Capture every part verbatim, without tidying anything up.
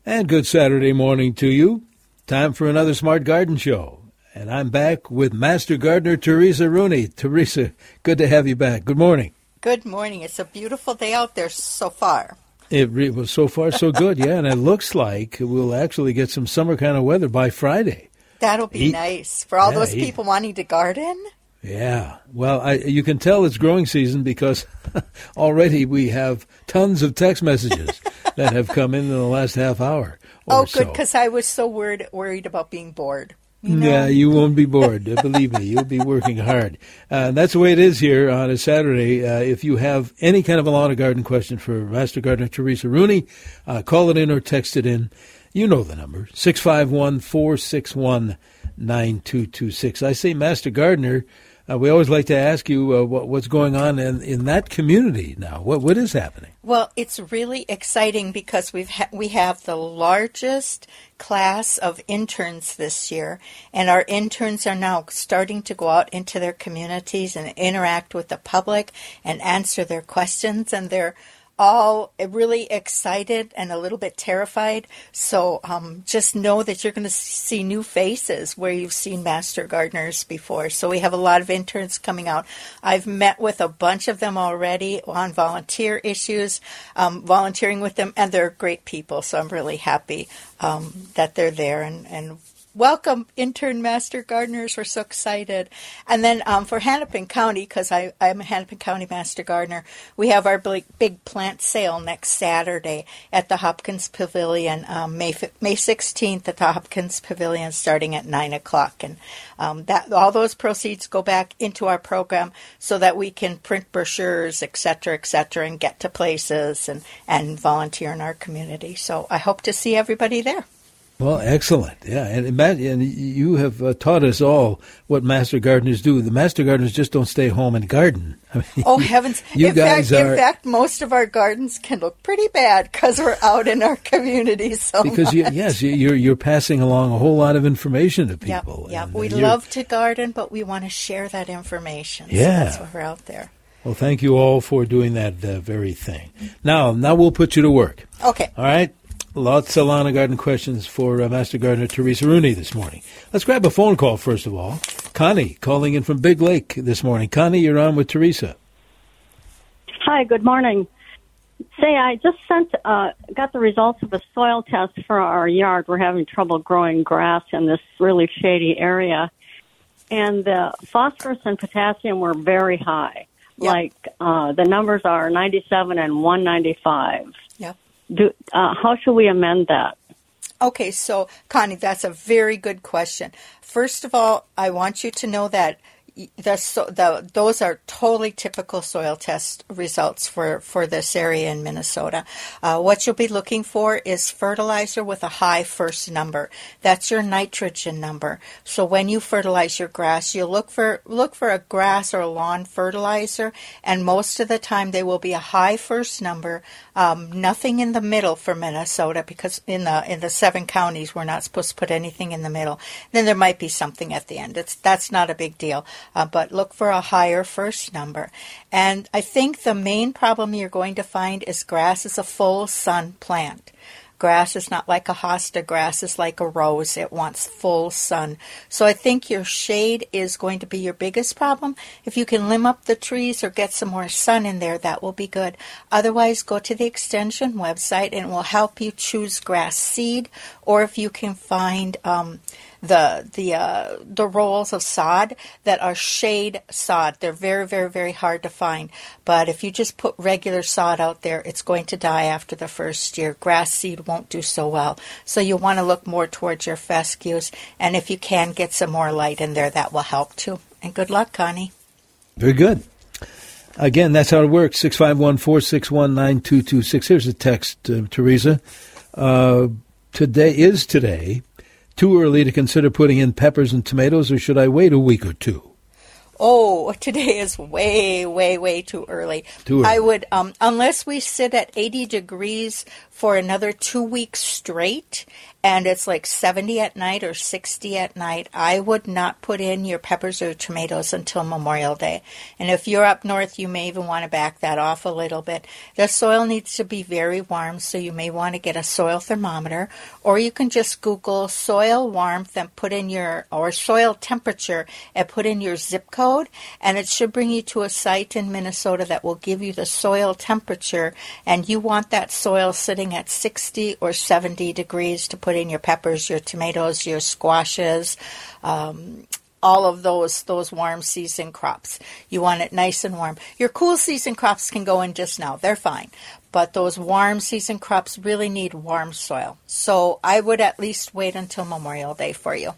And good Saturday morning to you. Time for another Smart Garden Show. And I'm back with Master Gardener Teresa Rooney. Teresa, good to have you back. Good morning. Good morning. It's a beautiful day out there so far. It re- was so far so good, yeah. And it looks like we'll actually get some summer kind of weather by Friday. That'll be Eat. nice for all Yeah, those eat. people wanting to garden. Yeah. Well, I, you can tell it's growing season because already we have tons of text messages that have come in in the last half hour or Oh, so. good, because I was so worried worried about being bored. You know? Yeah, you won't be bored. Believe me, you'll be working hard. Uh, that's the way it is here on a Saturday. Uh, if you have any kind of a lawn or garden question for Master Gardener Teresa Rooney, uh, call it in or text it in. You know the number, six five one, four six one, nine two two six. I say Master Gardener. Uh, we always like to ask you uh, what, what's going on in, in that community now. What What is happening? Well, it's really exciting because we've ha- we have the largest class of interns this year, and our interns are now starting to go out into their communities and interact with the public and answer their questions, and they're all really excited and a little bit terrified. So um, just know that you're going to see new faces where you've seen master gardeners before. So we have a lot of interns coming out. I've met with a bunch of them already on volunteer issues, um, volunteering with them, and they're great people. So I'm really happy um, that they're there and, and welcome, intern master gardeners. We're so excited. And then um, for Hennepin County, because I'm a Hennepin County master gardener, we have our big, big plant sale next Saturday at the Hopkins Pavilion, um, May May sixteenth at the Hopkins Pavilion, starting at nine o'clock. And um, that all those proceeds go back into our program so that we can print brochures, et cetera, et cetera, and get to places and, and volunteer in our community. So I hope to see everybody there. Well, excellent. Yeah, and, and you have uh, taught us all what master gardeners do. The master gardeners just don't stay home and garden. I mean, oh, heavens. You in, guys fact, are, in fact, most of our gardens can look pretty bad because we're out in our community so Because, you, much. yes, you're, you're passing along a whole lot of information to people. Yeah, and, we uh, love to garden, but we want to share that information. So Yeah. that's why we're out there. Well, thank you all for doing that uh, very thing. Now, now we'll put you to work. Okay. All right? Lots of lawn and garden questions for uh, Master Gardener Teresa Rooney this morning. Let's grab a phone call, first of all. Connie, calling in from Big Lake this morning. Connie, you're on with Teresa. Hi, good morning. Say, I just sent, uh, got the results of a soil test for our yard. We're having trouble growing grass in this really shady area. And the phosphorus and potassium were very high. Yep. Like, uh, the numbers are ninety-seven and one ninety-five. Yep. Do, uh, how should we amend that? Okay, so, Connie, that's a very good question. First of all, I want you to know that the, so, the, those are totally typical soil test results for, for this area in Minnesota. Uh, what you'll be looking for is fertilizer with a high first number. That's your nitrogen number. So when you fertilize your grass, you look for look for a grass or a lawn fertilizer, and most of the time they will be a high first number. Um, nothing in the middle for Minnesota, because in the in the seven counties we're not supposed to put anything in the middle. Then there might be something at the end. It's that's not a big deal. Uh, but look for a higher first number. And I think the main problem you're going to find is grass is a full sun plant. Grass is not like a hosta. Grass is like a rose. It wants full sun. So I think your shade is going to be your biggest problem. If you can limb up the trees or get some more sun in there, that will be good. Otherwise, go to the extension website and it will help you choose grass seed, or if you can find um, the the uh, the rolls of sod that are shade sod. They're very, very, very hard to find. But if you just put regular sod out there, it's going to die after the first year. Grass seed won't do so well. So you want to look more towards your fescues. And if you can get some more light in there, that will help too. And good luck, Connie. Very good. Again, that's how it works, six five one, four six one, nine two two six. Here's a text, uh, Teresa. Uh, today is today. Too early to consider putting in peppers and tomatoes, or should I wait a week or two? Oh, today is way, way, way too early. Too early. I would, um, unless we sit at eighty degrees for another two weeks straight, and it's like seventy at night or sixty at night, I would not put in your peppers or tomatoes until Memorial Day. And if you're up north, you may even want to back that off a little bit. The soil needs to be very warm, so you may want to get a soil thermometer, or you can just Google soil warmth and put in your, or soil temperature and put in your zip code, and it should bring you to a site in Minnesota that will give you the soil temperature, and you want that soil sitting at sixty or seventy degrees to put in your peppers, your tomatoes, your squashes, um, all of those those warm season crops. You want it nice and warm. Your cool season crops can go in just now. They're fine. But those warm season crops really need warm soil. So I would at least wait until Memorial Day for you.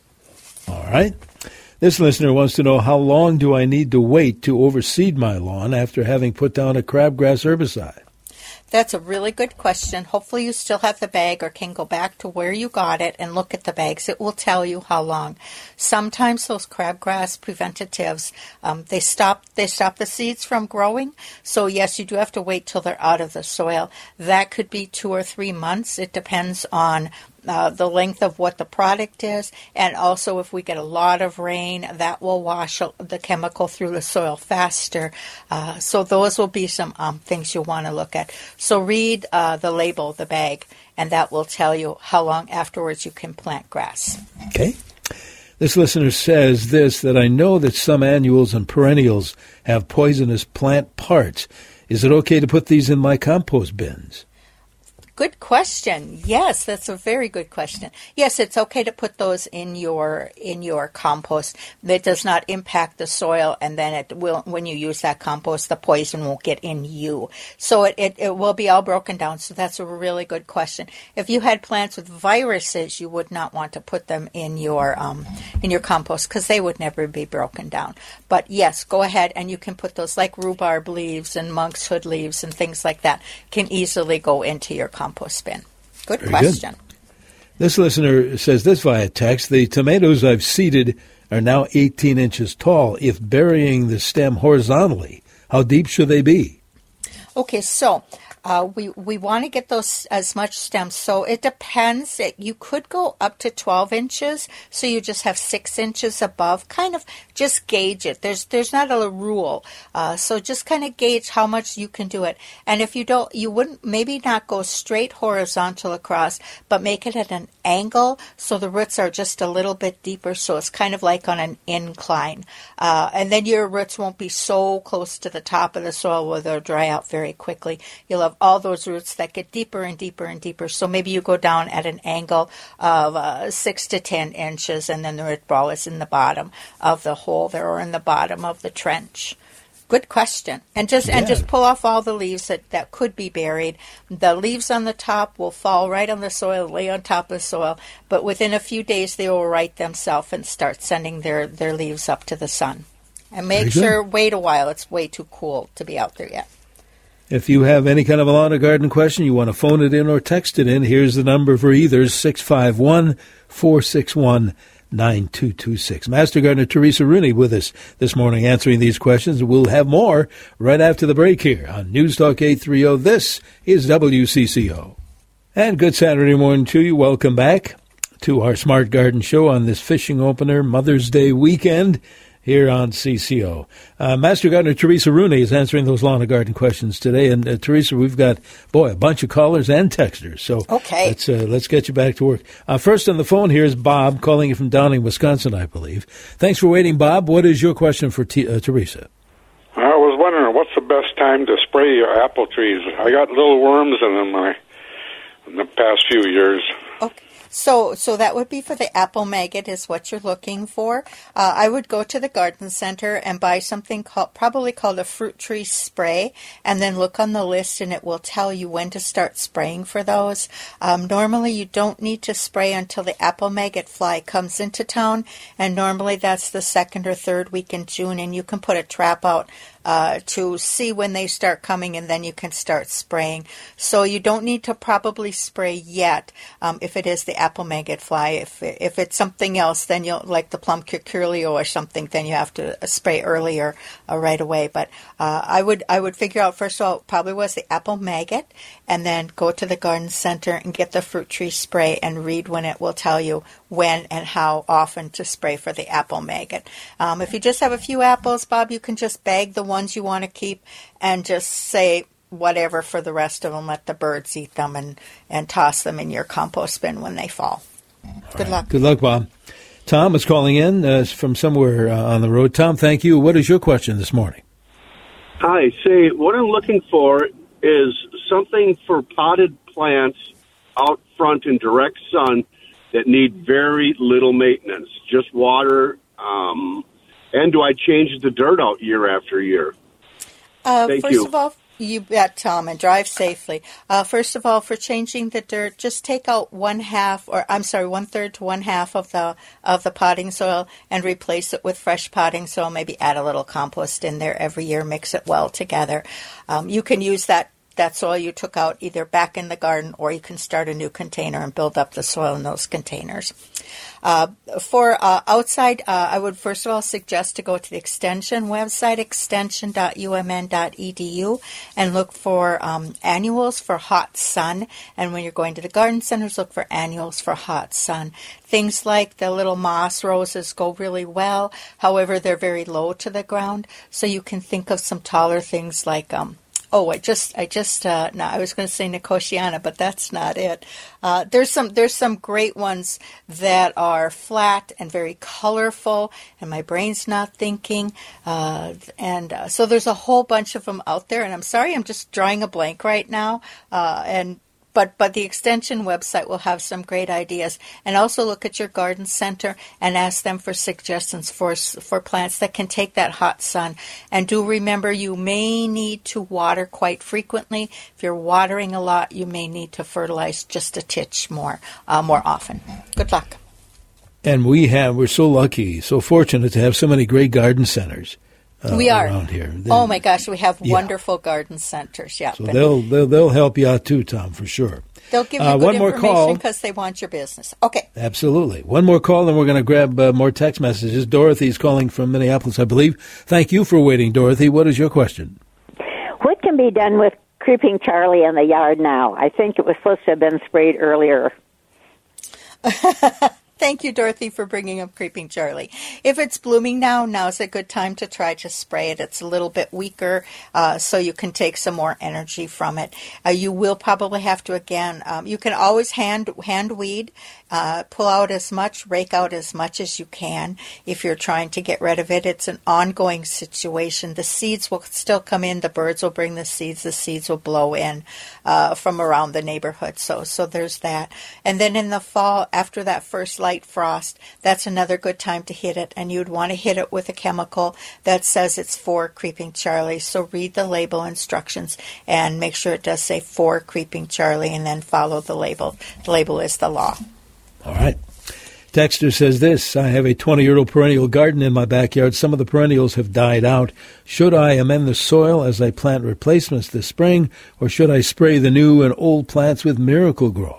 All right. This listener wants to know, how long do I need to wait to overseed my lawn after having put down a crabgrass herbicide? That's a really good question. Hopefully you still have the bag or can go back to where you got it and look at the bags. It will tell you how long. Sometimes those crabgrass preventatives, um, they stop they stop the seeds from growing. So yes, you do have to wait till they're out of the soil. That could be two or three months. It depends on Uh, the length of what the product is, and also if we get a lot of rain, that will wash the chemical through the soil faster. Uh, so those will be some um, things you'll want to look at. So read uh, the label, the bag, and that will tell you how long afterwards you can plant grass. Okay. This listener says this, that I know that some annuals and perennials have poisonous plant parts. Is it okay to put these in my compost bins? Good question. Yes, that's a very good question. Yes, it's okay to put those in your in your compost. That does not impact the soil, and then it will, when you use that compost, the poison won't get in you. So it, it, it will be all broken down. So that's a really good question. If you had plants with viruses, you would not want to put them in your um, in your compost because they would never be broken down. But yes, go ahead and you can put those, like rhubarb leaves and monk's hood leaves and things like that, can easily go into your compost. Compost bin. Good Very question. Good. This listener says this via text, the tomatoes I've seeded are now eighteen inches tall. If burying the stem horizontally, how deep should they be? Okay, so uh, we, we want to get those as much stems. So it depends. It, you could go up to twelve inches, so you just have six inches above. Kind of just gauge it. There's there's not a rule. Uh, so just kind of gauge how much you can do it. And if you don't, you wouldn't, maybe not go straight horizontal across, but make it at an angle so the roots are just a little bit deeper, so it's kind of like on an incline. Uh, and then your roots won't be so close to the top of the soil where they'll dry out very quickly. You'll have all those roots that get deeper and deeper and deeper. So maybe you go down at an angle of uh, six to ten inches, and then the root ball is in the bottom of the hole there, or in the bottom of the trench. Good question. And just yeah. and just pull off all the leaves that, that could be buried. The leaves on the top will fall right on the soil, lay on top of the soil, but within a few days they will right themselves and start sending their, their leaves up to the sun. And make sure, wait a while, it's way too cool to be out there yet. If you have any kind of a lawn or garden question, you want to phone it in or text it in, here's the number for either, six five one, four six one, nine two two six. Master Gardener Teresa Rooney with us this morning answering these questions. We'll have more right after the break here on News Talk eight thirty. This is W C C O. And good Saturday morning to you. Welcome back to our Smart Garden Show on this fishing opener Mother's Day weekend here on C C O. Uh, Master Gardener Teresa Rooney is answering those lawn and garden questions today. And uh, Teresa, we've got, boy, a bunch of callers and texters. So okay. let's uh, let's get you back to work. Uh, first on the phone here is Bob, calling you from Downing, Wisconsin, I believe. Thanks for waiting, Bob. What is your question for T- uh, Teresa? I was wondering, what's the best time to spray your apple trees? I got little worms in them uh, in the past few years. Okay. So so that would be for the apple maggot is what you're looking for. Uh, I would go to the garden center and buy something called, probably called a fruit tree spray, and then look on the list and it will tell you when to start spraying for those. Um, normally you don't need to spray until the apple maggot fly comes into town, and normally that's the second or third week in June, and you can put a trap out uh, to see when they start coming, and then you can start spraying. So you don't need to probably spray yet um, if it is the apple maggot fly. If if it's something else, then you'll, like the plum curculio or something, then you have to spray earlier uh, right away. But uh, I would I would figure out, first of all, probably was the apple maggot, and then go to the garden center and get the fruit tree spray and read when it will tell you when and how often to spray for the apple maggot. Um, if you just have a few apples, Bob, you can just bag the ones you want to keep and just say whatever for the rest of them. Let the birds eat them and, and toss them in your compost bin when they fall. All Good right. luck. Good luck, Bob. Tom is calling in uh, from somewhere uh, on the road. Tom, thank you. What is your question this morning? Hi. Say, what I'm looking for is something for potted plants out front in direct sun that need very little maintenance, just water. Um, and do I change the dirt out year after year? Uh, Thank first you. of all, you bet, Tom, and drive safely. Uh, first of all, for changing the dirt, just take out one half, or I'm sorry, one third to one half of the of the potting soil and replace it with fresh potting soil. Maybe add a little compost in there every year. Mix it well together. Um, you can use that. That soil you took out either back in the garden, or you can start a new container and build up the soil in those containers. Uh, for uh, outside, uh, I would first of all suggest to go to the Extension website, extension dot u m n dot e d u, and look for um, annuals for hot sun. And when you're going to the garden centers, look for annuals for hot sun. Things like the little moss roses go really well. However, they're very low to the ground, so you can think of some taller things like um, Oh, I just, I just, uh, no, I was going to say Nicotiana, but that's not it. Uh, there's some, there's some great ones that are flat and very colorful, and my brain's not thinking. Uh, and uh, so there's a whole bunch of them out there, and I'm sorry, I'm just drawing a blank right now. Uh, and But but the Extension website will have some great ideas. And also look at your garden center and ask them for suggestions for for plants that can take that hot sun. And do remember, you may need to water quite frequently. If you're watering a lot, you may need to fertilize just a titch more, uh, more often. Good luck. And we have, we're so lucky, so fortunate to have so many great garden centers. Uh, we are around here. They, oh my gosh, we have yeah. wonderful garden centers. Yeah, so they'll, they'll they'll help you out too, Tom, for sure. They'll give you uh, good one more information because they want your business. Okay. Absolutely. One more call, and we're going to grab uh, more text messages. Dorothy's calling from Minneapolis, I believe. Thank you for waiting, Dorothy. What is your question? What can be done with Creeping Charlie in the yard now? I think it was supposed to have been sprayed earlier. Thank you, Dorothy, for bringing up Creeping Charlie. If it's blooming now, now's a good time to try to spray it. It's a little bit weaker, uh, so you can take some more energy from it. Uh, you will probably have to, again, um, you can always hand hand weed, uh, pull out as much, rake out as much as you can if you're trying to get rid of it. It's an ongoing situation. The seeds will still come in. The birds will bring the seeds. The seeds will blow in uh, from around the neighborhood. So, so there's that. And then in the fall, after that first light frost, that's another good time to hit it, and you'd want to hit it with a chemical that says it's for Creeping Charlie. So read the label instructions and make sure it does say for Creeping Charlie, and then follow the label. The label is the law. All right. Texter says this: I have a twenty-year-old perennial garden in my backyard. Some of the perennials have died out. Should I amend the soil as I plant replacements this spring, or should I spray the new and old plants with Miracle-Gro?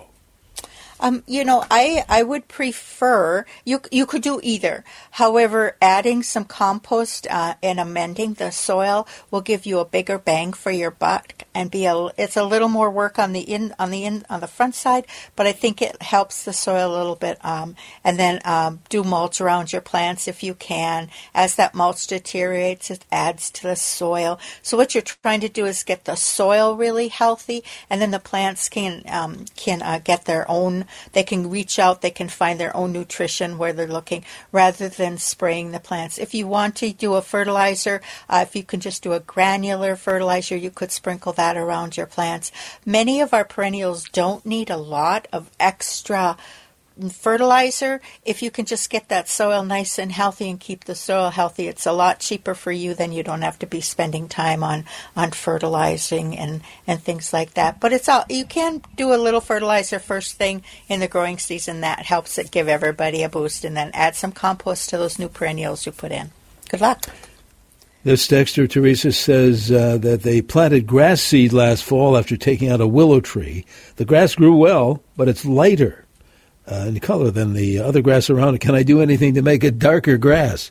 Um, you know, I, I would prefer, you you could do either. However, adding some compost uh, and amending the soil will give you a bigger bang for your buck, and be a it's a little more work on the in on the in on the front side, but I think it helps the soil a little bit. Um, and then um, do mulch around your plants if you can. As that mulch deteriorates, it adds to the soil. So what you're trying to do is get the soil really healthy, and then the plants can um, can uh, get their own. They can reach out, they can find their own nutrition where they're looking, rather than spraying the plants. If you want to do a fertilizer, uh, if you can just do a granular fertilizer, you could sprinkle that around your plants. Many of our perennials don't need a lot of extra fertilizer. If you can just get that soil nice and healthy and keep the soil healthy, it's a lot cheaper for you. Then you don't have to be spending time on on fertilizing and and things like that. But it's all, you can do a little fertilizer first thing in the growing season. That helps it give everybody a boost, and then add some compost to those new perennials you put in. Good luck. This texter, Teresa, says uh, that they planted grass seed last fall after taking out a willow tree. The grass grew well, but it's lighter uh, in color than the other grass around it. Can I do anything to make it darker grass?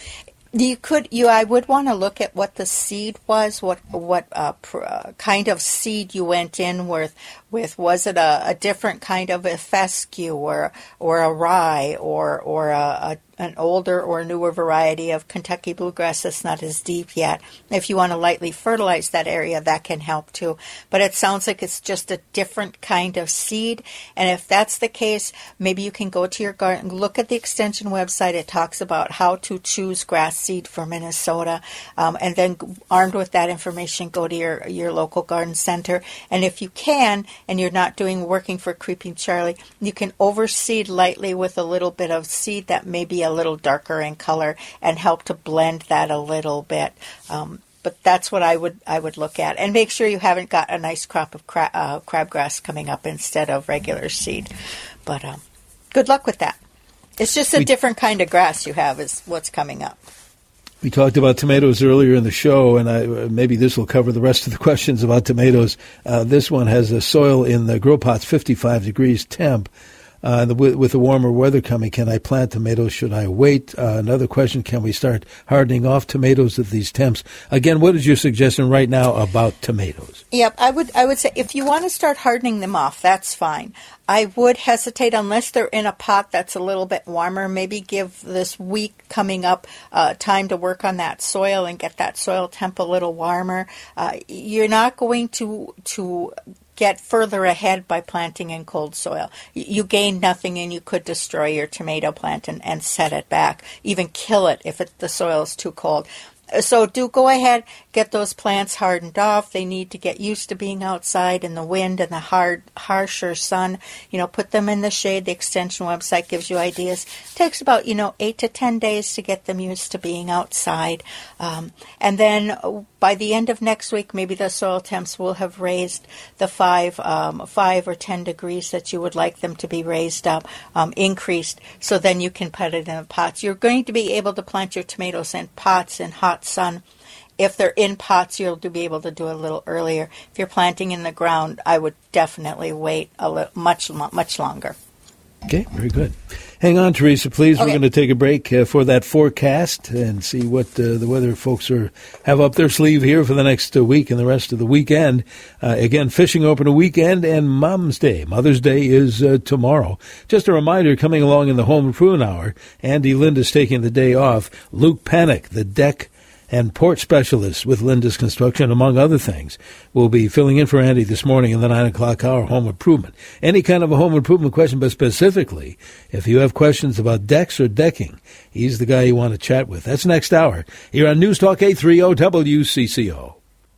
You could, you. I would want to look at what the seed was, what what uh, pr- uh, kind of seed you went in with. With was it a, a different kind of a fescue or or a rye or or a, a an older or newer variety of Kentucky bluegrass that's not as deep yet. If you want to lightly fertilize that area, that can help too. But it sounds like it's just a different kind of seed. And if that's the case, maybe you can go to your garden, look at the extension website. It talks about how to choose grass seed for Minnesota. Um, and then armed with that information, go to your, your local garden center. And if you can, and you're not doing working for Creeping Charlie, you can overseed lightly with a little bit of seed that may be a little darker in color and help to blend that a little bit. Um, but that's what I would I would look at. And make sure you haven't got a nice crop of cra- uh, crabgrass coming up instead of regular seed. But um, good luck with that. It's just a we, different kind of grass you have is what's coming up. We talked about tomatoes earlier in the show, and I, maybe this will cover the rest of the questions about tomatoes. Uh, this one has a soil in the grow pots, fifty-five degrees temp. Uh, the, with the warmer weather coming, can I plant tomatoes? Should I wait? Uh, another question, can we start hardening off tomatoes at these temps? Again, what is your suggestion right now about tomatoes? Yep, I would I would say if you want to start hardening them off, that's fine. I would hesitate unless they're in a pot that's a little bit warmer. Maybe give this week coming up uh, time to work on that soil and get that soil temp a little warmer. Uh, you're not going to to get further ahead by planting in cold soil. You gain nothing, and you could destroy your tomato plant and, and set it back, even kill it if it, the soil is too cold. So do go ahead, get those plants hardened off. They need to get used to being outside in the wind and the hard, harsher sun. You know, put them in the shade. The extension website gives you ideas. It takes about, you know, eight to ten days to get them used to being outside. Um, and then by the end of next week, maybe the soil temps will have raised the five, um, five or ten degrees that you would like them to be raised up, um, increased. So then you can put it in the pots. You're going to be able to plant your tomatoes in pots in hot sun. If they're in pots, you'll be able to do it a little earlier. If you're planting in the ground, I would definitely wait a little, much, much longer. Okay, very good. Hang on, Teresa, please. Okay. We're going to take a break uh, for that forecast and see what uh, the weather folks are have up their sleeve here for the next uh, week and the rest of the weekend. Uh, again, fishing open a weekend and Mom's Day. Mother's Day is uh, tomorrow. Just a reminder, coming along in the Home Improvement Hour, Andy Linda's taking the day off. Luke Panic, the deck and port specialist with Linda's Construction, among other things, will be filling in for Andy this morning in the nine o'clock hour, home improvement. Any kind of a home improvement question, but specifically, if you have questions about decks or decking, he's the guy you want to chat with. That's next hour here on News Talk eight thirty W C C O.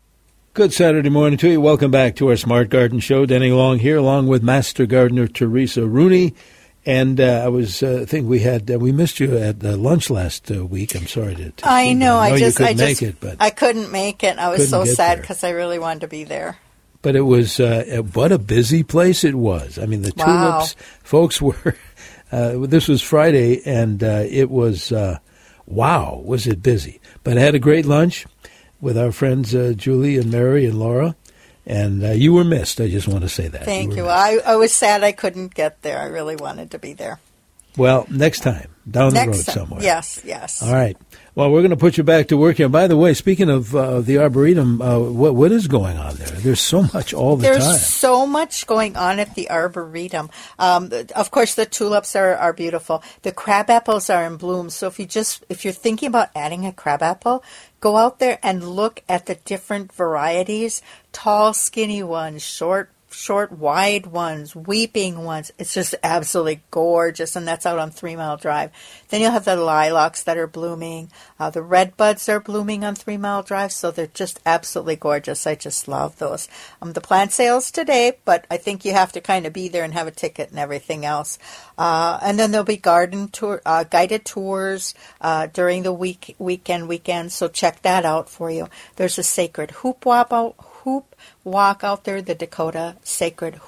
Good Saturday morning to you. Welcome back to our Smart Garden Show. Denny Long here, along with Master Gardener Teresa Rooney. And uh, I was uh, think we had uh, we missed you at uh, lunch last uh, week. I'm sorry to. to I know. I, I just you I make just it, but I couldn't make it. I was so sad because I really wanted to be there. But it was uh, what a busy place it was. I mean, the wow. tulips folks were. Uh, this was Friday, and uh, it was uh, wow. Was it busy? But I had a great lunch with our friends uh, Julie and Mary and Laura. And uh, you were missed. I just want to say that. Thank you. you. I, I was sad I couldn't get there. I really wanted to be there. Well, next time, down next the road time. somewhere. Yes, yes. All right. Well, we're going to put you back to work here. By the way, speaking of uh, the Arboretum, uh, what what is going on there? There's so much all the There's time. There's so much going on at the Arboretum. Um, of course, the tulips are, are beautiful. The crab apples are in bloom. So if you just if you're thinking about adding a crab apple, go out there and look at the different varieties. Tall, skinny ones, short, short, wide ones, weeping ones. It's just absolutely gorgeous, and that's out on Three Mile Drive. Then you'll have the lilacs that are blooming. Uh, the red buds are blooming on Three Mile Drive, so they're just absolutely gorgeous. I just love those. Um, the plant sales today, but I think you have to kind of be there and have a ticket and everything else. Uh, and then there'll be garden tour, uh, guided tours uh, during the week, weekend, weekend. So check that out for you. There's a sacred hoop walk out. Hoop walk out there, the Dakota Sacred Hoop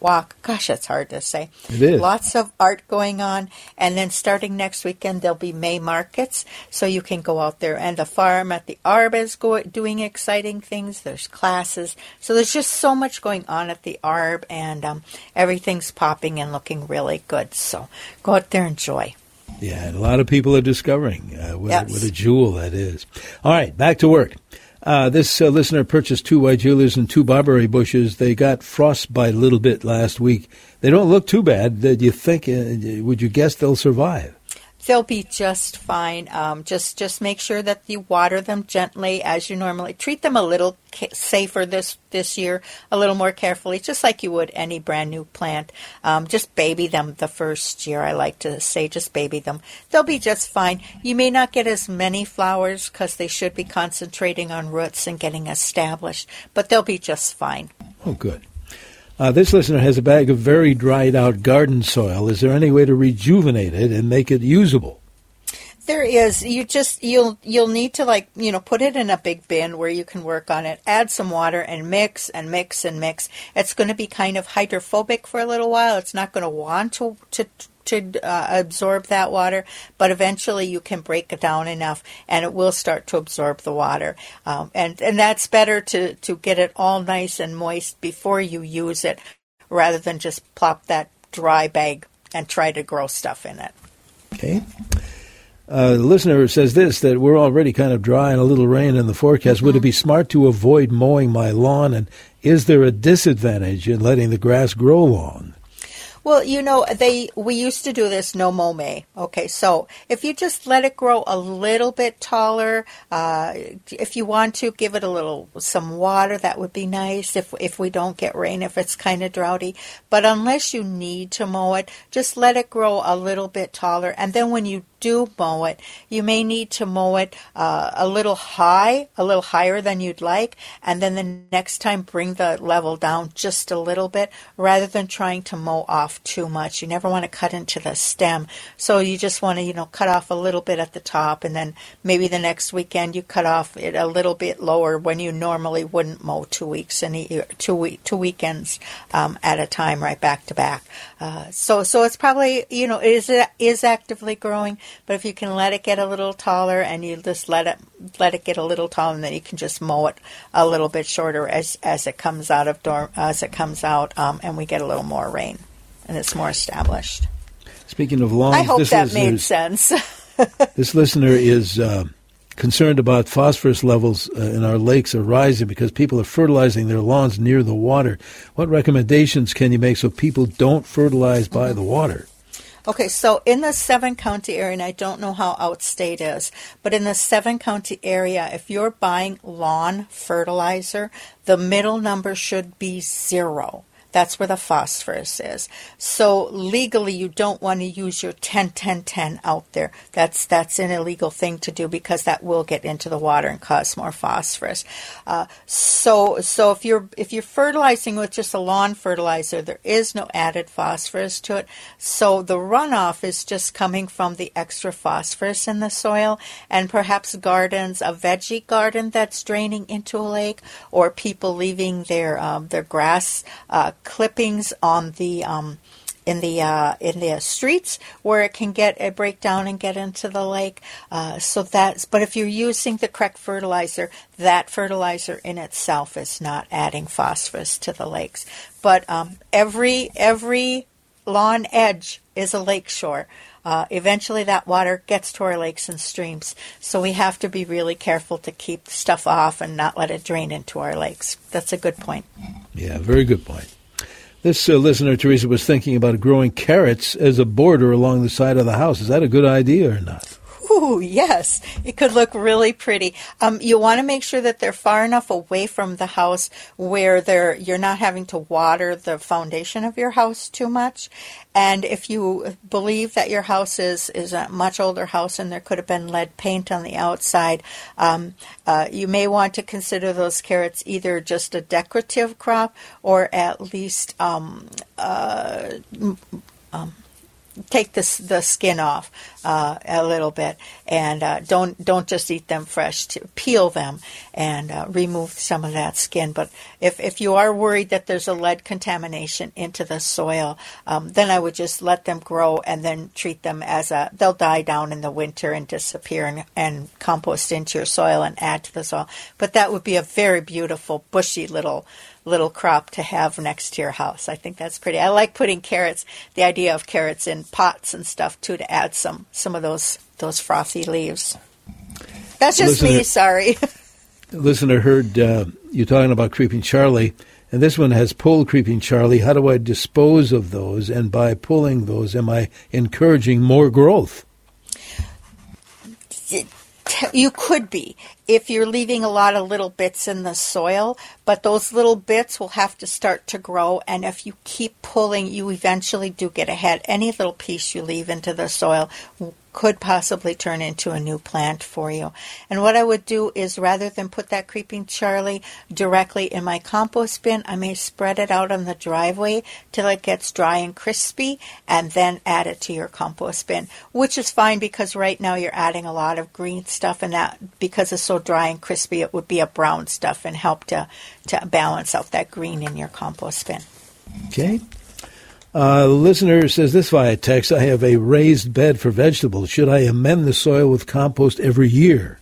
walk. Gosh, it's hard to say. It is. Lots of art going on. And then starting next weekend, there'll be May markets, so you can go out there. And the farm at the Arb is go- doing exciting things. There's classes. So there's just so much going on at the Arb, and um, everything's popping and looking really good. So go out there and enjoy. Yeah, and a lot of people are discovering uh, what, Yes. what a jewel that is. All right, back to work. Uh, this uh, listener purchased two white Julias and two barberry bushes. They got frostbite a little bit last week. They don't look too bad. Do you think, uh, would you guess they'll survive? They'll be just fine. Um, just just make sure that you water them gently as you normally. Treat them a little ca- safer this, this year, a little more carefully, just like you would any brand new plant. Um, just baby them the first year, I like to say. Just baby them. They'll be just fine. You may not get as many flowers because they should be concentrating on roots and getting established, but they'll be just fine. Oh, good. Uh, this listener has a bag of very dried out garden soil. Is there any way to rejuvenate it and make it usable? There is. You just you'll you'll need to like you know put it in a big bin where you can work on it. Add some water and mix and mix and mix. It's going to be kind of hydrophobic for a little while. It's not going to want to to to uh, absorb that water, but eventually you can break it down enough, and it will start to absorb the water. Um, and and that's better to to get it all nice and moist before you use it, rather than just plop that dry bag and try to grow stuff in it. Okay. Uh, the listener says this, that we're already kind of dry and a little rain in the forecast. Mm-hmm. Would it be smart to avoid mowing my lawn, and is there a disadvantage in letting the grass grow long? Well, you know, they we used to do this no mow May. Okay, so if you just let it grow a little bit taller, uh, if you want to give it a little some water, that would be nice. If if we don't get rain, if it's kind of droughty, but unless you need to mow it, just let it grow a little bit taller, and then when you do mow it, you may need to mow it uh, a little high, a little higher than you'd like, and then the next time bring the level down just a little bit, rather than trying to mow off too much. You never want to cut into the stem, so you just want to, you know, cut off a little bit at the top, and then maybe the next weekend you cut off it a little bit lower when you normally wouldn't mow two weeks and two week two weekends um, at a time, right back to back. Uh, so so it's probably, you know, it is it is actively growing. But if you can let it get a little taller, and you just let it let it get a little taller, and then you can just mow it a little bit shorter as as it comes out of dorm, as it comes out, um, and we get a little more rain, and it's more established. Speaking of lawns, I hope this that made listener's- sense. This listener is uh, concerned about phosphorus levels uh, in our lakes are rising because people are fertilizing their lawns near the water. What recommendations can you make so people don't fertilize by mm-hmm. the water? Okay, so in the seven-county area, and I don't know how outstate is, but in the seven-county area, if you're buying lawn fertilizer, the middle number should be zero. That's where the phosphorus is. So legally, you don't want to use your ten ten ten out there. That's that's an illegal thing to do because that will get into the water and cause more phosphorus. Uh, so so if you're if you're fertilizing with just a lawn fertilizer, there is no added phosphorus to it. So the runoff is just coming from the extra phosphorus in the soil, and perhaps gardens, a veggie garden that's draining into a lake, or people leaving their um, their grass uh, clippings on the um, in the uh, in the streets where it can get a breakdown and get into the lake. Uh, so that's. But if you're using the correct fertilizer, that fertilizer in itself is not adding phosphorus to the lakes. But um, every every lawn edge is a lake shore. Uh, eventually that water gets to our lakes and streams. So we have to be really careful to keep stuff off and not let it drain into our lakes. That's a good point. Yeah, very good point. This uh, listener, Teresa, was thinking about growing carrots as a border along the side of the house. Is that a good idea or not? Ooh, yes. It could look really pretty. Um, you want to make sure that they're far enough away from the house where they're you're not having to water the foundation of your house too much. And if you believe that your house is, is a much older house and there could have been lead paint on the outside, um, uh, you may want to consider those carrots either just a decorative crop or at least um, uh, um, take the the skin off uh, a little bit, and uh, don't don't just eat them fresh. To peel them and uh, remove some of that skin. But if if you are worried that there's a lead contamination into the soil, um, then I would just let them grow and then treat them as a. They'll die down in the winter and disappear and, and compost into your soil and add to the soil. But that would be a very beautiful bushy little. little crop to have next to your house. I think that's pretty. I like putting carrots, the idea of carrots in pots and stuff too, to add some some of those those frothy leaves. That's just listener, me, sorry. Listener heard uh, you talking about Creeping Charlie, and this one has pulled Creeping Charlie. How do I dispose of those? And by pulling those, am I encouraging more growth? You could be if you're leaving a lot of little bits in the soil, but those little bits will have to start to grow, and if you keep pulling, you eventually do get ahead. Any little piece you leave into the soil could possibly turn into a new plant for you. And what I would do is, rather than put that Creeping Charlie directly in my compost bin, I may spread it out on the driveway till it gets dry and crispy, and then add it to your compost bin, which is fine because right now you're adding a lot of green stuff, and that, because it's so dry and crispy, it would be a brown stuff and help to, to balance out that green in your compost bin. Okay. Uh, the listener says this via text: I have a raised bed for vegetables. Should I amend the soil with compost every year?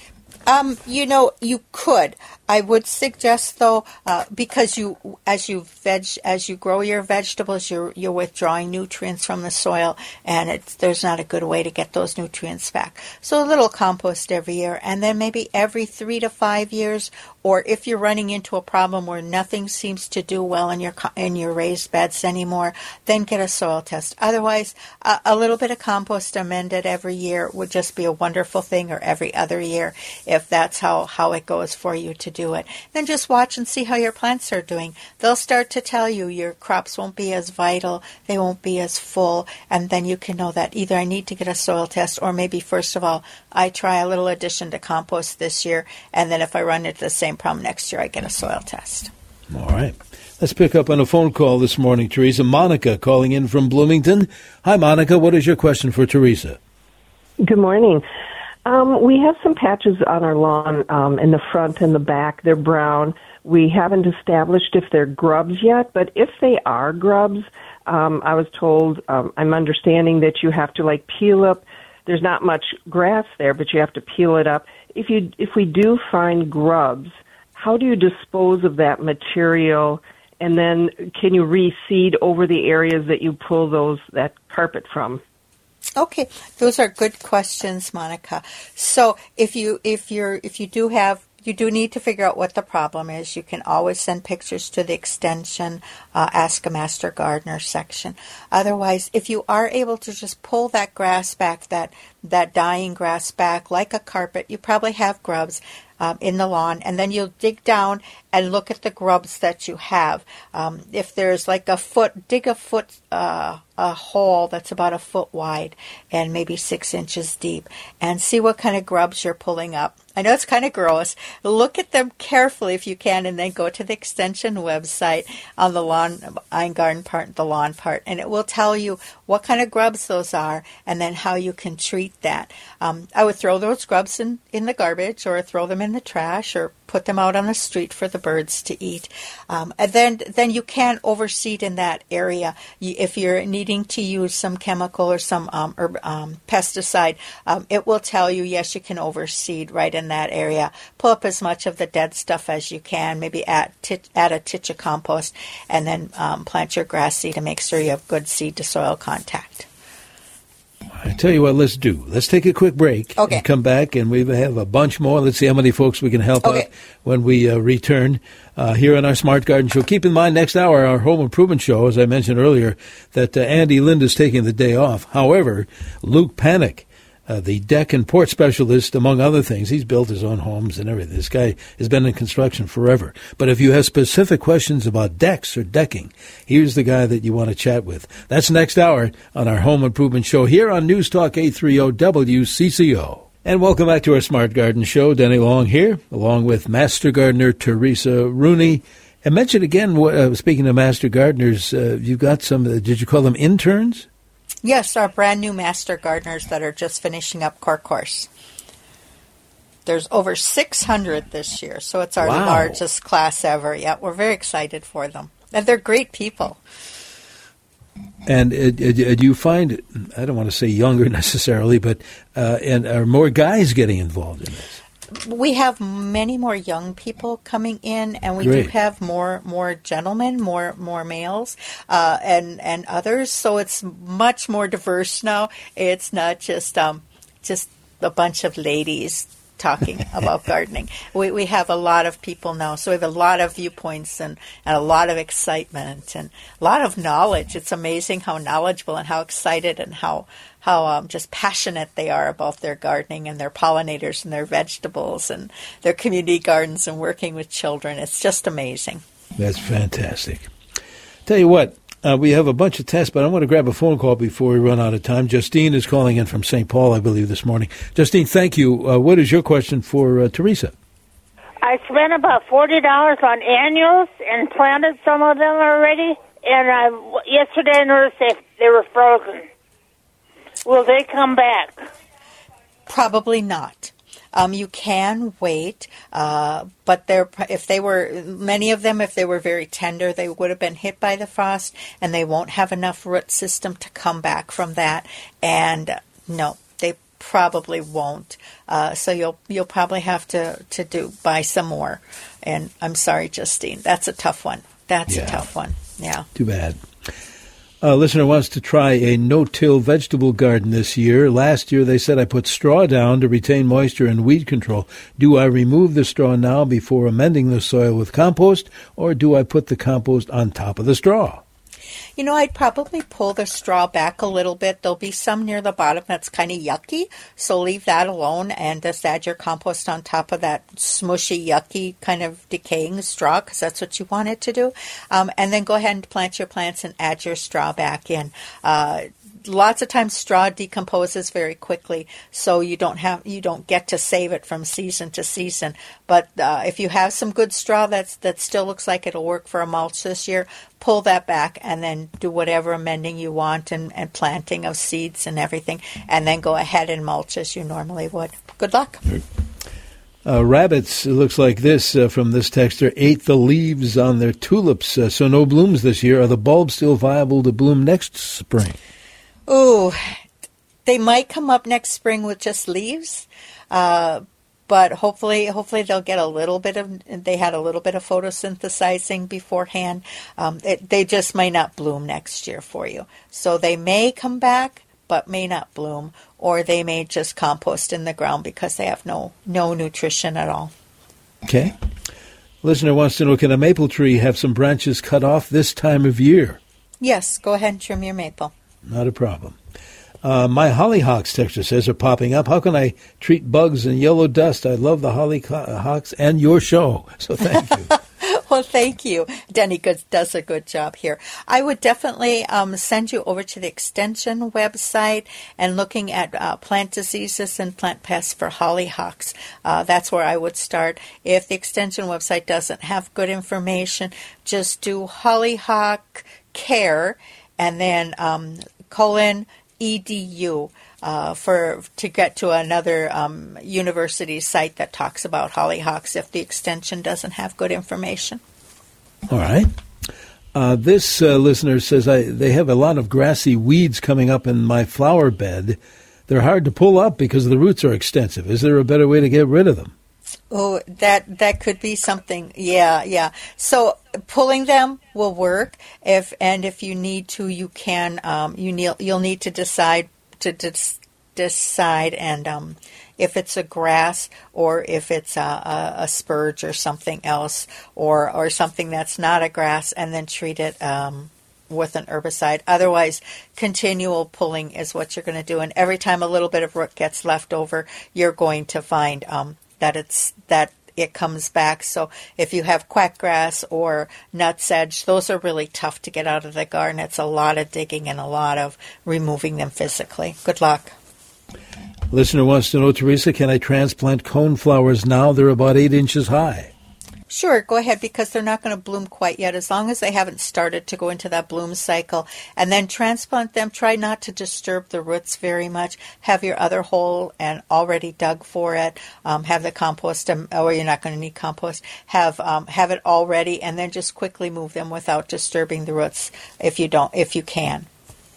Um, you know, you could. I would suggest, though, uh, because you, as you veg, as you grow your vegetables, you're you're withdrawing nutrients from the soil, and it's there's not a good way to get those nutrients back. So a little compost every year, and then maybe every three to five years, or if you're running into a problem where nothing seems to do well in your in your raised beds anymore, then get a soil test. Otherwise, a, a little bit of compost amended every year would just be a wonderful thing, or every other year, if that's how, how it goes for you to do it. Then just watch and see how your plants are doing. They'll start to tell you your crops won't be as vital, they won't be as full, and then you can know that either I need to get a soil test, or maybe first of all, I try a little addition to compost this year, and then if I run into the same problem next year, I get a soil test. All right. Let's pick up on a phone call this morning, Teresa. Monica calling in from Bloomington. Hi, Monica. What is your question for Teresa? Good morning. Um, we have some patches on our lawn um, in the front and the back. They're brown. We haven't established if they're grubs yet, but if they are grubs, um, I was told, um, I'm understanding that you have to like peel up. There's not much grass there, but you have to peel it up. If you if we do find grubs, how do you dispose of that material? And then can you reseed over the areas that you pull those that carpet from? Okay, those are good questions, Monica. So if you if you're if you do have you do need to figure out what the problem is. You can always send pictures to the extension uh, Ask a Master Gardener section. Otherwise, if you are able to just pull that grass back, that that dying grass back like a carpet, you probably have grubs um, in the lawn, and then you'll dig down and look at the grubs that you have. Um, if there's like a foot, dig a foot, uh, a hole that's about a foot wide and maybe six inches deep, and see what kind of grubs you're pulling up. I know it's kind of gross. Look at them carefully if you can, and then go to the extension website on the lawn, Iron Garden part, the lawn part, and it will tell you what kind of grubs those are and then how you can treat that. Um, I would throw those grubs in, in the garbage, or throw them in the trash, or put them out on the street for the birds to eat. Um, and then then you can overseed in that area. You, if you're needing to use some chemical or some um, herb, um, pesticide, um, it will tell you, yes, you can overseed right in that area. Pull up as much of the dead stuff as you can, maybe add, t- add a titch of compost, and then um, plant your grass seed to make sure you have good seed to soil contact. I tell you what, let's do. Let's take a quick break okay. and come back, and we have a bunch more. Let's see how many folks we can help okay. out when we uh, return uh, here on our Smart Garden Show. Keep in mind, next hour, our Home Improvement Show, as I mentioned earlier, that uh, Andy Lind is taking the day off. However, Luke Panic, Uh, the deck and port specialist, among other things. He's built his own homes and everything. This guy has been in construction forever. But if you have specific questions about decks or decking, here's the guy that you want to chat with. That's next hour on our Home Improvement Show here on News Talk eight thirty W C C O. And welcome back to our Smart Garden Show. Denny Long here, along with Master Gardener Teresa Rooney. And mention again, uh, speaking of Master Gardeners, uh, you've got some, uh, did you call them interns? Yes, our brand new Master Gardeners that are just finishing up core course. There's over six hundred this year, so it's our Wow. largest class ever. Yeah, we're very excited for them. And they're great people. And uh, uh, do you find, I don't want to say younger necessarily, but uh, and are more guys getting involved in this? We have many more young people coming in, and we Great. do have more more gentlemen, more more males, uh, and and others. So it's much more diverse now. It's not just um, just a bunch of ladies talking about gardening. We we have a lot of people now, so we have a lot of viewpoints and, and a lot of excitement and a lot of knowledge. It's amazing how knowledgeable and how excited and how how um, just passionate they are about their gardening and their pollinators and their vegetables and their community gardens and working with children. It's just amazing. That's fantastic. Tell you what, uh, we have a bunch of tests, but I want to grab a phone call before we run out of time. Justine is calling in from Saint Paul, I believe, this morning. Justine, thank you. Uh, what is your question for uh, Teresa? I spent about forty dollars on annuals and planted some of them already, and I, yesterday I noticed they, they were frozen. Will they come back? Probably not. Um, you can wait, uh, but they're, if they were, many of them, if they were very tender, they would have been hit by the frost, and they won't have enough root system to come back from that. And uh, no, they probably won't. Uh, so you'll you'll probably have to, to do buy some more. And I'm sorry, Justine, that's a tough one. That's Yeah. a tough one. Yeah. Too bad. A listener wants to try a no-till vegetable garden this year. Last year they said I put straw down to retain moisture and weed control. Do I remove the straw now before amending the soil with compost, or do I put the compost on top of the straw? You know, I'd probably pull the straw back a little bit. There'll be some near the bottom that's kind of yucky, so leave that alone and just add your compost on top of that smushy, yucky, kind of decaying straw, because that's what you want it to do. Um, and then go ahead and plant your plants and add your straw back in. Uh, Lots of times straw decomposes very quickly, so you don't have you don't get to save it from season to season. But uh, if you have some good straw that's that still looks like it'll work for a mulch this year, pull that back and then do whatever amending you want and, and planting of seeds and everything, and then go ahead and mulch as you normally would. Good luck. Uh, rabbits, it looks like this uh, from this texter, ate the leaves on their tulips, uh, so no blooms this year. Are the bulbs still viable to bloom next spring? Ooh, they might come up next spring with just leaves, uh, but hopefully, hopefully they'll get a little bit of. They had a little bit of photosynthesizing beforehand. Um, it, they just might not bloom next year for you. So they may come back, but may not bloom, or they may just compost in the ground because they have no no nutrition at all. Okay. Listener wants to know: can a maple tree have some branches cut off this time of year? Yes, go ahead and trim your maple. Not a problem. Uh, my hollyhocks, texture says, are popping up. How can I treat bugs and yellow dust? I love the hollyhocks and your show. So thank you. Well, thank you. Denny good, does a good job here. I would definitely um, send you over to the Extension website and looking at uh, plant diseases and plant pests for hollyhocks. Uh, that's where I would start. If the Extension website doesn't have good information, just do hollyhock care and then um, colon edu uh, for to get to another um, university site that talks about hollyhocks if the extension doesn't have good information. All right. Uh, this uh, listener says I, they have a lot of grassy weeds coming up in my flower bed. They're hard to pull up because the roots are extensive. Is there a better way to get rid of them? Oh, that that could be something. Yeah, yeah. So pulling them will work. If and if you need to, you can. Um, you need you'll need to decide to dis, decide and um, if it's a grass or if it's a, a, a spurge or something else, or or something that's not a grass, and then treat it um, with an herbicide. Otherwise, continual pulling is what you're going to do. And every time a little bit of root gets left over, you're going to find um, that it's that it comes back. So if you have quackgrass or nutsedge, those are really tough to get out of the garden. It's a lot of digging and a lot of removing them physically. Good luck. Listener wants to know, Teresa, can I transplant coneflowers now? They're about eight inches high. Sure, go ahead, because they're not going to bloom quite yet, as long as they haven't started to go into that bloom cycle. And then transplant them. Try not to disturb the roots very much. Have your other hole and already dug for it. Um, have the compost, um, or you're not going to need compost. Have um, have it all ready, and then just quickly move them without disturbing the roots if you don't, if you can.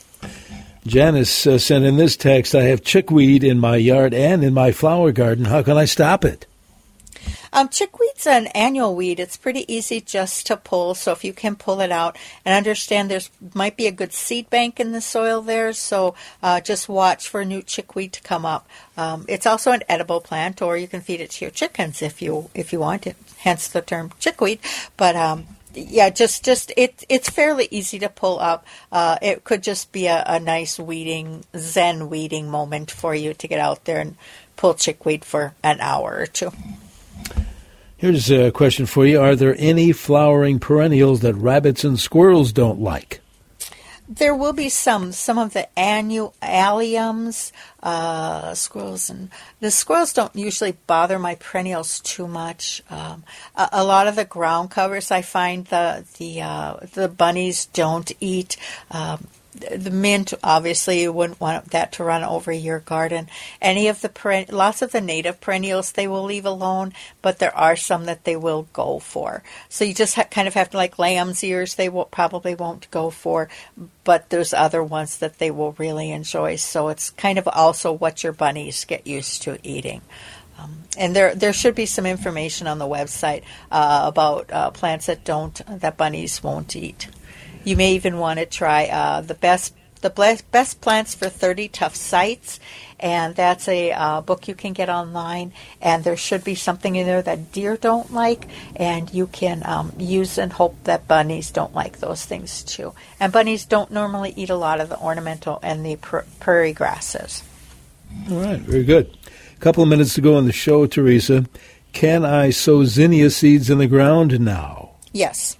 Janice uh, sent in this text, I have chickweed in my yard and in my flower garden. How can I stop it? Um, chickweed's an annual weed. It's pretty easy just to pull, so if you can pull it out and understand there's might be a good seed bank in the soil there, so uh, just watch for new chickweed to come up. Um, it's also an edible plant, or you can feed it to your chickens if you if you want it, hence the term chickweed. But um, yeah, just, just it, it's fairly easy to pull up. Uh, it could just be a, a nice weeding, zen weeding moment for you to get out there and pull chickweed for an hour or two. Here's a question for you. Are there any flowering perennials that rabbits and squirrels don't like? There will be some. Some of the annual alliums, uh, squirrels, and the squirrels don't usually bother my perennials too much. Um, a, a lot of the ground covers, I find the the uh, the bunnies don't eat. Um, The mint, obviously, you wouldn't want that to run over your garden. Any of the peren- lots of the native perennials they will leave alone, but there are some that they will go for. So you just ha- kind of have to, like lamb's ears, they will, probably won't go for, but there's other ones that they will really enjoy. So it's kind of also what your bunnies get used to eating. Um, and there there should be some information on the website uh, about uh, plants that don't that bunnies won't eat. You may even want to try uh, the best the best plants for thirty tough sites, and that's a uh, book you can get online. And there should be something in there that deer don't like, and you can um, use and hope that bunnies don't like those things too. And bunnies don't normally eat a lot of the ornamental and the pr- prairie grasses. All right, very good. A couple of minutes to go on the show, Teresa. Can I sow zinnia seeds in the ground now? Yes.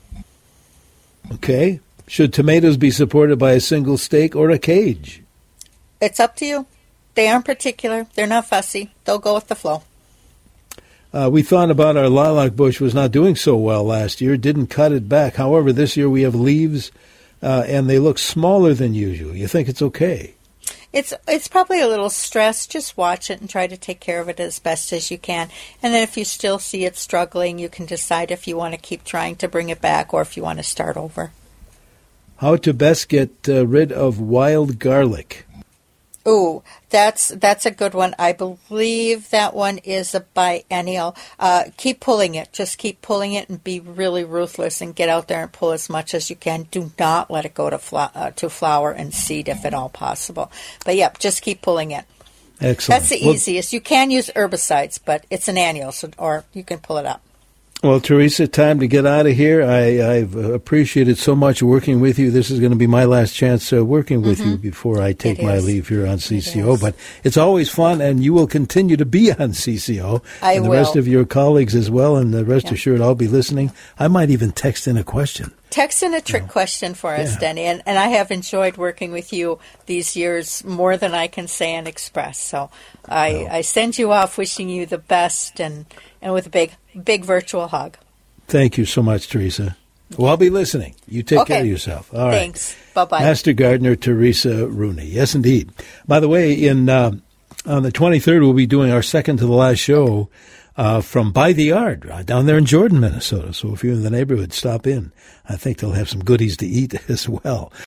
Okay. Should tomatoes be supported by a single stake or a cage? It's up to you. They aren't particular. They're not fussy. They'll go with the flow. Uh, we thought about our lilac bush was not doing so well last year, didn't cut it back. However, this year we have leaves, uh, and they look smaller than usual. You think it's okay? It's it's probably a little stress. Just watch it and try to take care of it as best as you can. And then if you still see it struggling, you can decide if you want to keep trying to bring it back or if you want to start over. How to best get uh, rid of wild garlic? Ooh, that's that's a good one. I believe that one is a biennial. Uh, keep pulling it. Just keep pulling it and be really ruthless and get out there and pull as much as you can. Do not let it go to fla- uh, to flower and seed if at all possible. But, yep, just keep pulling it. Excellent. That's the well, easiest. You can use herbicides, but it's an annual, so, or you can pull it up. Well, Teresa, time to get out of here. I, I've appreciated so much working with you. This is going to be my last chance uh, working with mm-hmm. you before I take it my is. leave here on C C O. It but it's always fun, and you will continue to be on C C O. I and the will. rest of your colleagues as well, and the rest yeah. assured I'll be listening. I might even text in a question. Text in a trick oh. question for us, yeah. Denny. And, and I have enjoyed working with you these years more than I can say and express. So I, oh. I send you off wishing you the best and, and with a big, big virtual hug. Thank you so much, Teresa. Well, I'll be listening. You take okay. care of yourself. All right. Thanks. Bye-bye. Master Gardener Teresa Rooney. Yes, indeed. By the way, in uh, on the twenty-third, we'll be doing our second to the last show uh, from By the Yard uh, down there in Jordan, Minnesota. So if you're in the neighborhood, stop in. I think they'll have some goodies to eat as well.